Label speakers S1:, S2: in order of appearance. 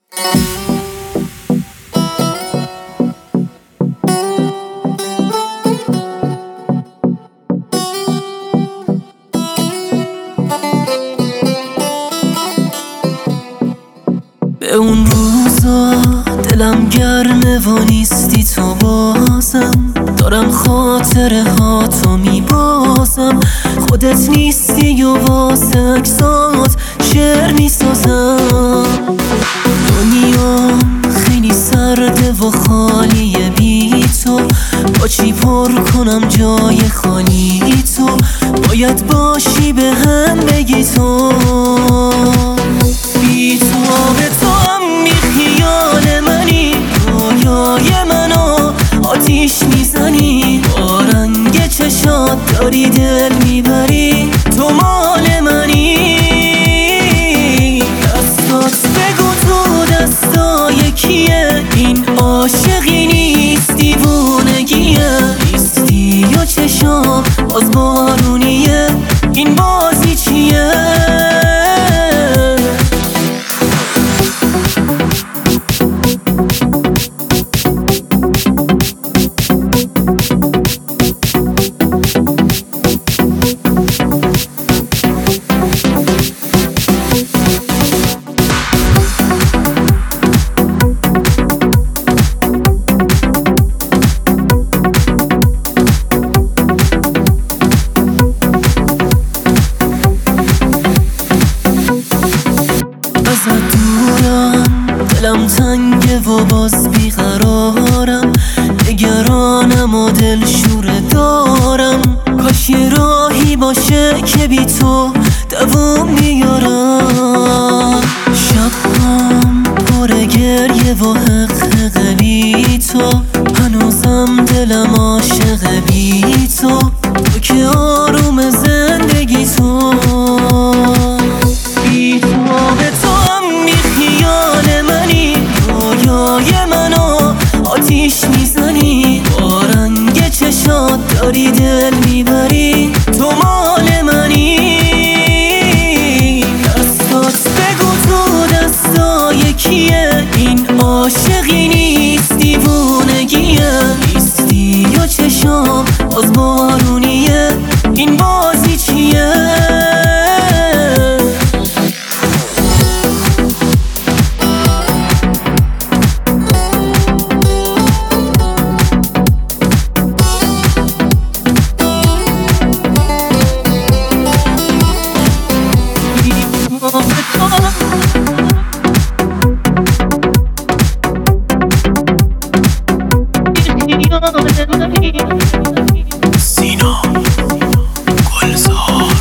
S1: به اون روزا دلم گرمه و نیستی تو بازم، دارم خاطره ها تو میبازم. خودت نیستی و واسه اکسات شعر میسازم. دنیا خیلی سرده و خالیه بی تو، با چی پر کنم جای خالی تو؟ باید باشی به هم بگی تو. بی تو آب تو هم بی خیال منی، رویای منو آتیش میزنی. با رنگ چشات داری دل میبری، تو مال منی. دستات بگو تو دستای کیه؟ این عاشقی نیست دیوونگیه. نیستی و چشام باز بارونیه، این بازی چیه؟ دلم تنگه و باز بیقرارم، نگرانم و دل شوره دارم. کاش یه راهی باشه که بی تو دوام بیارم. شبام پر گریه و حق بی تو، هنوزم دلم عاشق بی تو. تو که آروم زندگی تو. بی تو آب تو هم بی خیال منی، رویای منو آتیش میزنی. با رنگ چشات داری دل میبری، تو مال منی. دستات بگو تو دستای کیه؟ این عاشقی نیست دیوونگیه. نیستی و چشام باز بارونیه، این بازی چیه؟
S2: سینا گلزار.